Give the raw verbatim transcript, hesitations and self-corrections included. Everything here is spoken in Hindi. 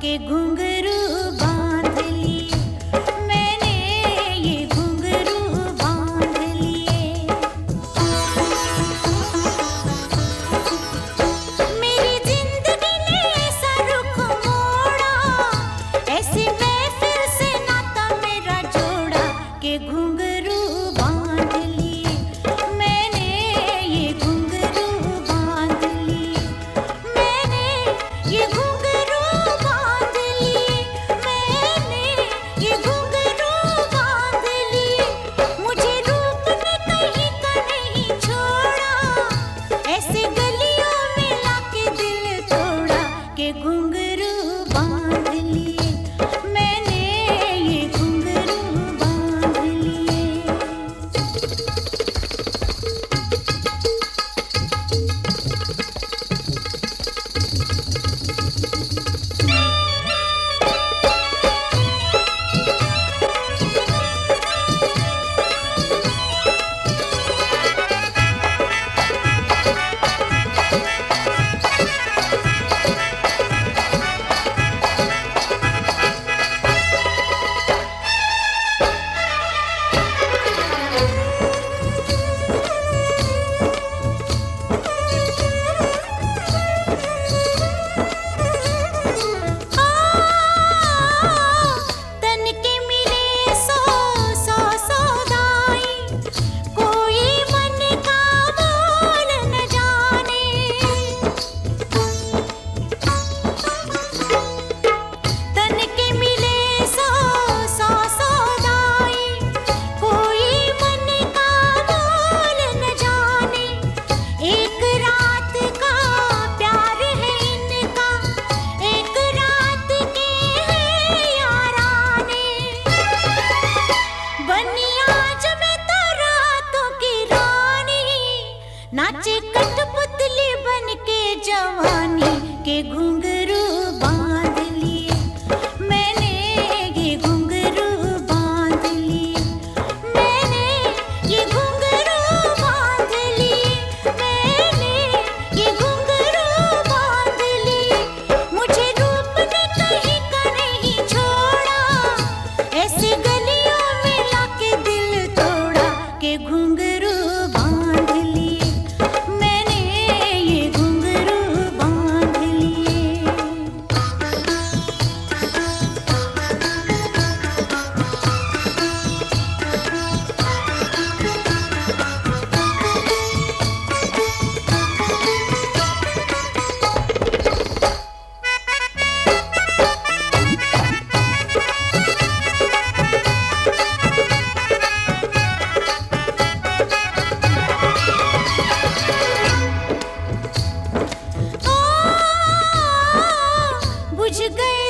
के घुंघरू बांध लिए, मैंने ये घुंघरू बांध लिए। मेरी जिंदगी ने ऐसा रुख मोड़ा, ऐसी महफिल से नाता मेरा जोड़ा के घुंघरू बांध लिए, मैंने ये घुंघरू बांध लिए, मैंने ये घुंघरू बांध लिए, मैंने ये घुंघरू बांध लिए। मुझे रूप ने कहीं का नहीं छोड़ा, ऐसे गलियों में लाके दिल तोड़ा के घुंघरू बांध लिए, मैंने ये घुंघरू बांध लिए। तन के मिले सौ सौ सौदाई, कोई मन का मोल न जाने। तन के मिले सौ सौ सौदाई, कोई मन का मोल न जाने। एक रात का प्यार है इनका, एक रात के हैं याराने। बनी आज मैं तो रातों की रानी, नाचे कठपुतली बन के जवानी के घुंघरू बांध लिए, मैंने ये घुंघरू बांध लिए, मैंने ये घुंघरू बांध लिए, मैंने ये घुंघरू बांध लिए। मुझे रूप ने कहीं का नहीं छोड़ा, ऐसे गलियों में लाके दिल तोड़ा के घुंघरू बांध लिए, मैंने ये घुंघरू बांध लिए। ओ बुझ गए